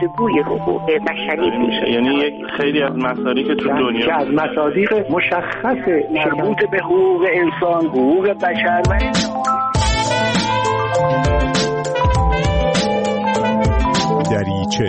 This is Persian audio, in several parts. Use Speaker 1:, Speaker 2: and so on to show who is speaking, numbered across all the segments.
Speaker 1: گفتگوی حقوق بشری میشه.
Speaker 2: یعنی خیلی از مصادیق تو دنیا
Speaker 3: از مصادیق مشخص مربوط به حقوق انسان، حقوق بشر و
Speaker 4: دریچه.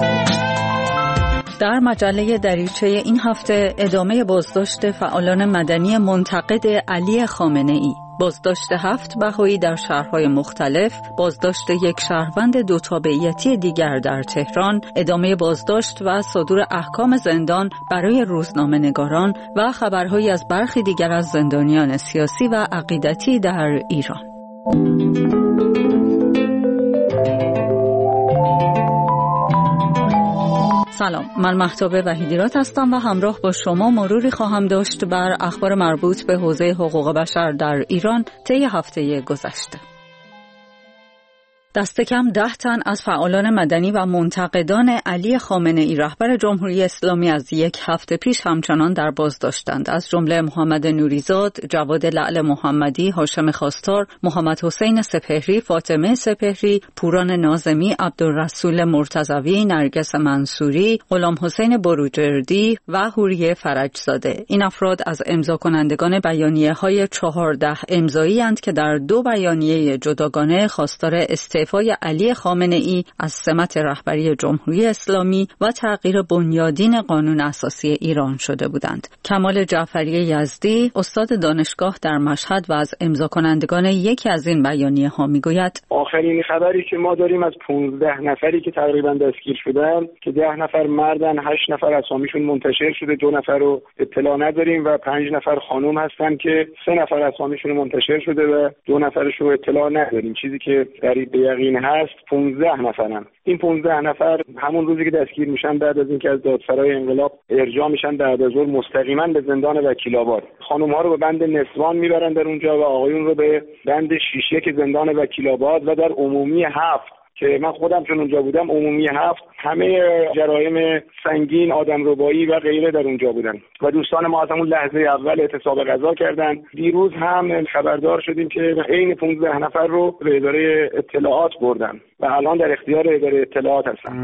Speaker 5: در مجله دریچه این هفته ادامه بازداشت فعالان مدنی منتقد علی خامنه‌ای، بازداشت 7 بهایی در شهرهای مختلف، بازداشت یک شهروند دو تابعیتی دیگر در تهران، ادامه بازداشت و صدور احکام زندان برای روزنامه‌نگاران و خبرهایی از برخی دیگر از زندانیان سیاسی و عقیدتی در ایران. سلام، من مهتاب وحیدیرات هستم و همراه با شما مروری خواهم داشت بر اخبار مربوط به حوزه حقوق بشر در ایران طی هفته گذشته. دست کم 10 تن از فعالان مدنی و منتقدان علی خامنه‌ای رهبر جمهوری اسلامی از یک هفته پیش همچنان در بازداشتند، از جمله محمد نوریزاد، جواد لعل محمدی، هاشم خواستار، محمد حسین سپهری، فاطمه سپهری، پوران ناظمی، عبدالرسول مرتضوی، نرگس منصوری، غلام حسین بروجردی و حوریه فرجزاده. این افراد از امضا کنندگان بیانیه‌های 14 امضایی اند که در 2 بیانیه جداگانه خواستار استعفای علی خامنه‌ای از سمت رهبری جمهوری اسلامی و تغییر بنیادین قانون اساسی ایران شده بودند. کمال جعفری یزدی، استاد دانشگاه در مشهد و از امضا کنندگان یکی از این بیانیه‌ها میگوید:
Speaker 3: آخرین خبری که ما داریم از 15 نفری که تقریبا دستگیر شدن که 10 نفر مردن، 8 نفر اسامیشون منتشر شده، 2 نفر رو اطلاع نداریم و 5 نفر خانم هستن که 3 نفر اسامیشون منتشر شده و 2 نفرش رو اطلاع نداریم. چیزی که قریب به یقین هست 15 نفرن. این 15 نفر همون روزی که دستگیر میشن بعد از اینکه از دادسرای انقلاب ارجاع میشن بعد از ظهر مستقیما به زندان وکیل‌آباد. خانم ها رو به بند نسوان میبرن در اونجا و آقایون رو به بند 6-1 زندان وکیل‌آباد و در عمومی 7 که من خودم چون اونجا بودم عمومی 7 همه جرایم سنگین، آدمربایی و غیره در اونجا بودن و دوستان ما از همون لحظه اول اعتصاب غذا کردن. دیروز هم خبردار شدیم که عین 15 نفر رو به اداره اطلاعات بردن و الان در اختیار اداره اطلاعات هستن.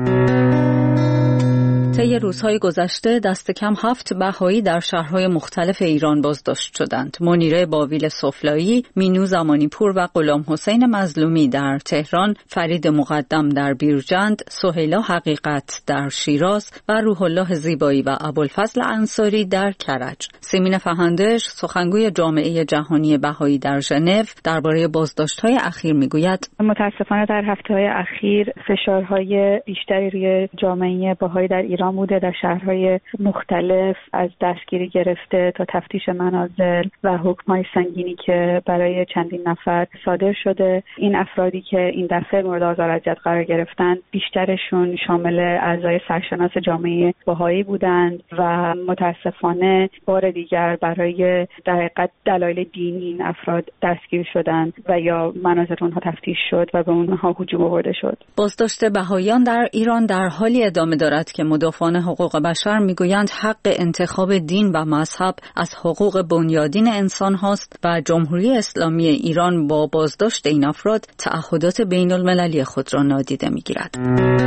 Speaker 5: طی روزهای گذشته دست کم 7 بهایی در شهرهای مختلف ایران بازداشت شدند. منیره باویل سفلایی، مینو زمانیپور و غلام حسین مظلومی در تهران، فرید مقدم در بیرجند، سهیلا حقیقت در شیراز و روح الله زیبایی و ابوالفضل انصاری در کرج. سیمین فهندش، سخنگوی جامعه جهانی بهایی در ژنو، درباره بازداشت‌های اخیر میگوید:
Speaker 6: متاسفانه در هفته‌های اخیر فشارهای بیشتری روی جامعه بهایی در ایران بوده، در شهرهای مختلف، از دستگیری گرفته تا تفتیش منازل و حکم‌های سنگینی که برای چندین نفر صادر شده. این افرادی که این دفعه مورد آزار و اذیت قرار گرفتن بیشترشون شامل اعضای سرشناس جامعه بهایی بودند و متاسفانه بار دیگر برای در حقیقت دلایل دینی این افراد دستگیر شدند و یا منازل اونها تفتیش شد و به اونها هجوم آورده شد.
Speaker 5: بازداشت بهاییان در ایران در حالی ادامه دارد که مدافعان حقوق بشر میگویند حق انتخاب دین و مذهب از حقوق بنیادین انسان هاست و جمهوری اسلامی ایران با بازداشت این افراد تعهدات بین المللی خود را نادیده میگیرد.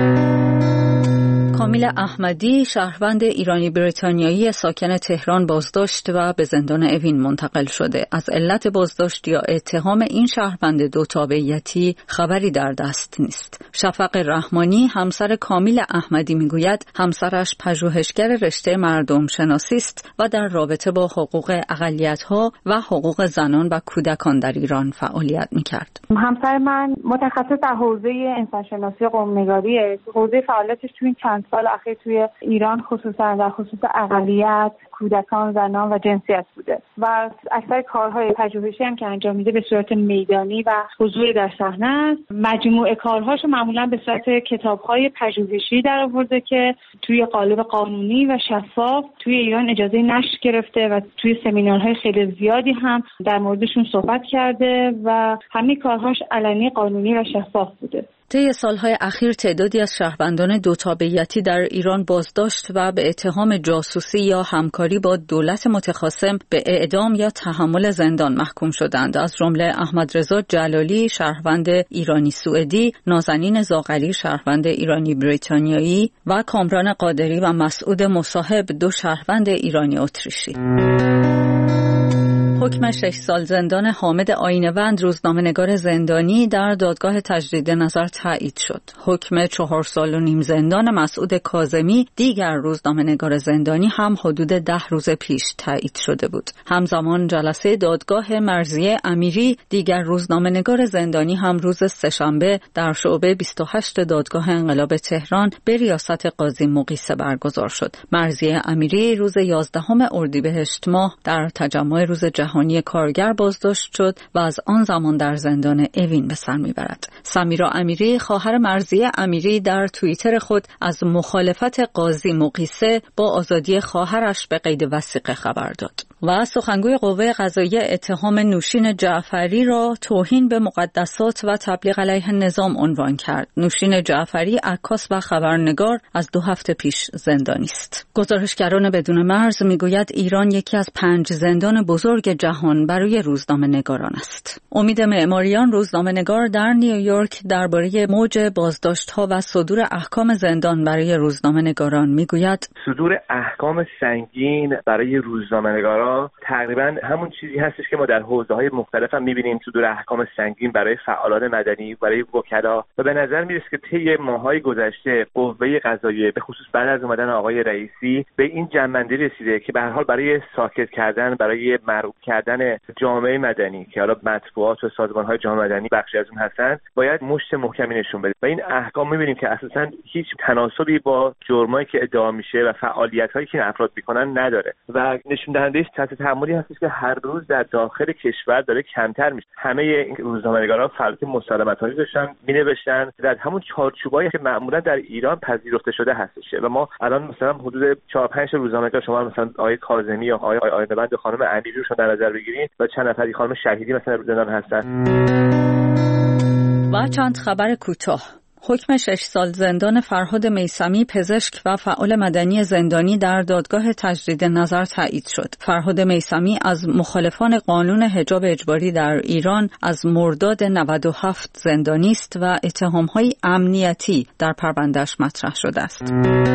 Speaker 5: کامیل احمدی، شهروند ایرانی بریتانیایی ساکن تهران بازداشت و به زندان اوین منتقل شده. از علت بازداشت یا اتهام این شهروند دو تابعیتی خبری در دست نیست. شفق رحمانی، همسر کامیل احمدی میگوید همسرش پژوهشگر رشته مردم شناسی است و در رابطه با حقوق اقلیت‌ها و حقوق زنان و کودکان در ایران فعالیت میکرد.
Speaker 7: همسر من متخصص در حوزه انسانشناسی قوم‌نگاریه. حوزه فعالیتش توی این چند سال اخیر توی ایران خصوصا در خصوص اقلیت، کودکان، زنان و جنسیت بوده و اکثر کارهای پژوهشی هم که انجام میده به صورت میدانی و حضور در صحنه است. مجموعه کارهاش معمولا به صورت کتاب‌های پژوهشی درآورده که توی قالب قانونی و شفاف توی ایران اجازه نشر گرفته و توی سمینارهای خیلی زیادی هم در موردشون صحبت کرده و همه کارهاش علنی، قانونی و شفاف بوده.
Speaker 5: طی سالهای اخیر تعدادی از شهروندان دو تابعیتی در ایران بازداشت و به اتهام جاسوسی یا همکاری با دولت متخاصم به اعدام یا تحمل زندان محکوم شدند. از جمله احمدرضا جلالی شهروند ایرانی سوئدی، نازنین زاغری شهروند ایرانی بریتانیایی و کامران قادری و مسعود مصاحب دو شهروند ایرانی اتریشی. حکم 6 سال زندان حامد آیینه‌وند روزنامه‌نگار زندانی در دادگاه تجدید نظر تایید شد. حکم 4 سال و نیم زندان مسعود کاظمی دیگر روزنامه‌نگار زندانی هم حدود 10 روز پیش تایید شده بود. همزمان جلسه دادگاه مرضیه امیری دیگر روزنامه‌نگار زندانی هم روز سه‌شنبه در شعبه 28 دادگاه انقلاب تهران به ریاست قاضی مقیسه برگزار شد. مرضیه امیری روز 11 اردیبهشت ماه در تجمع روز جهانی کارگر بازداشت شد و از آن زمان در زندان اوین به سر میبرد. سمیرا امیری خواهر مرضیه امیری در توییتر خود از مخالفت قاضی مقیسه با آزادی خواهرش به قید وثیقه خبر داد. و سخنگوی قوه قضاییه اتهام نوشین جعفری را توهین به مقدسات و تبلیغ علیه نظام عنوان کرد. نوشین جعفری عکاس و خبرنگار از 2 هفته پیش زندانی است. گزارشگران بدون مرز میگوید ایران یکی از 5 زندان بزرگ جهان برای روزنامه‌نگاران است. امید معماریان روزنامه‌نگار در نیویورک درباره موج بازداشت‌ها و صدور احکام زندان برای روزنامه‌نگاران میگوید
Speaker 8: صدور احکام سنگین برای روزنامه‌نگاران تقریبا همون چیزی هستش که ما در حوزه‌های مختلف هم می‌بینیم، صدور احکام سنگین برای فعالان مدنی، برای وکلا، و به نظر میرسه که طی ماه‌های گذشته قوه قضاییه به خصوص بعد از اومدن آقای رئیسی به این جنبندی رسیده که به هر حال برای ساکت کردن، برای مرعوب کردن جامعه مدنی که حالا مطبوعات و سازمان‌های جامعه مدنی بخشی از اون هستن، باید مشت محکمی نشون بده و این احکام می‌بینیم که اساساً هیچ تناسبی با جرمایی که ادعا میشه و فعالیت‌هایی که این افراد می‌کنن نداره و نشون دهنده سطح تحملی هستش که هر روز در داخل کشور داره کمتر میشه. همه این روزنامه‌نگاران فعالیت مسالمت‌آمیز داشتن، می‌نوشتن در همون چارچوبایی که معمولا در ایران پذیرفته شده هستش و ما الان مثلا حدود 4-5 روزنامه‌نگار شما مثلا آقای کاظمی یا آقای آیینه‌وند و خانم امیری رو در نظر بگیرید و چند نفری خانم شهیدی مثلا در زندان هستن.
Speaker 5: و چند خبر کوتاه. حکم 6 سال زندان فرهاد میثمی پزشک و فعال مدنی زندانی در دادگاه تجدید نظر تایید شد. فرهاد میثمی از مخالفان قانون حجاب اجباری در ایران از مرداد 97 زندانی است و اتهام‌های امنیتی در پرونده‌اش مطرح شده است.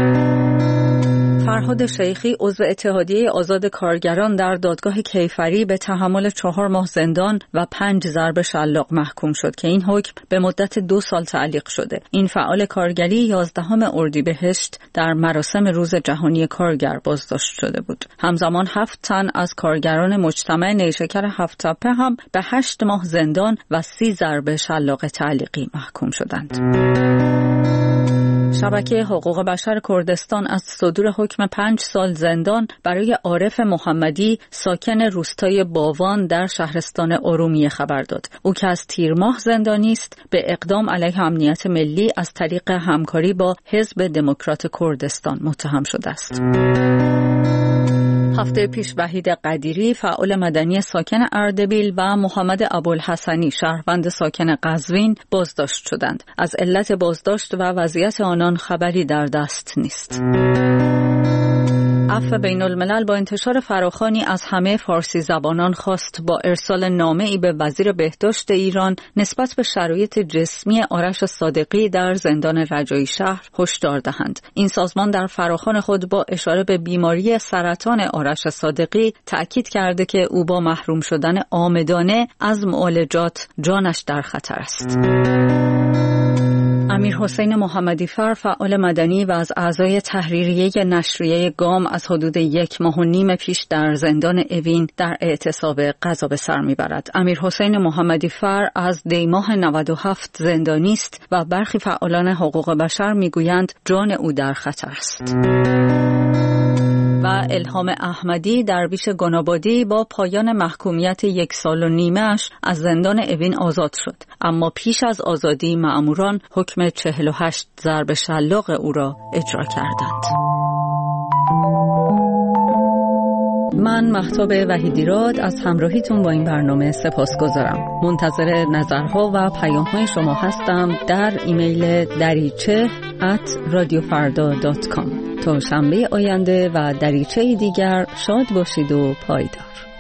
Speaker 5: فرهاد شیخی عضو اتحادیه آزاد کارگران در دادگاه کیفری به تحمل 4 ماه زندان و 5 ضرب شلاق محکوم شد که این حکم به مدت 2 سال تعلیق شده. این فعال کارگری 11 اردیبهشت در مراسم روز جهانی کارگر بازداشت شده بود. همزمان 7 تن از کارگران مجتمع نیشکر 7 تپه هم به 8 ماه زندان و 30 ضرب شلاق تعلیقی محکوم شدند. شبکه حقوق بشر کردستان از صدور حکم 5 سال زندان برای عارف محمدی ساکن روستای باوان در شهرستان ارومیه خبر داد. او که از تیر ماه زندانی است به اقدام علیه امنیت ملی از طریق همکاری با حزب دموکرات کردستان متهم شده است. هفته پیش وحید قدیری فعال مدنی ساکن اردبیل و محمد ابوالحسنی شهروند ساکن قزوین بازداشت شدند. از علت بازداشت و وضعیت آنان خبری در دست نیست. عفو بین الملل با انتشار فراخوانی از همه فارسی زبانان خواست با ارسال نامه‌ای به وزیر بهداشت ایران نسبت به شرایط جسمی آرش صادقی در زندان رجایی شهر هشدار دهند. این سازمان در فراخوان خود با اشاره به بیماری سرطان آرش صادقی تأکید کرده که او با محروم شدن عامدانه از معالجات جانش در خطر است. امیرحسین محمدی فر فعال مدنی و از اعضای تحریریه نشریه گام از حدود 1.5 ماه پیش در زندان اوین در اعتصاب قضا به سر میبرد. امیرحسین محمدی فر از دیماه 97 زندانی است و برخی فعالان حقوق بشر میگویند جان او در خطر است. و الهام احمدی درویش گنابادی با پایان محکومیت 1 سال و نیمه‌اش از زندان اوین آزاد شد، اما پیش از آزادی مأموران حکم 48 ضرب شلاق او را اجرا کردند. من مهتاب وحیدیراد از همراهیتون با این برنامه سپاسگزارم. منتظر نظرها و پیام‌های شما هستم در ایمیل dariche@radiofarda.com. تا شنبه آینده و دریچه دیگر شاد باشید و پایدار.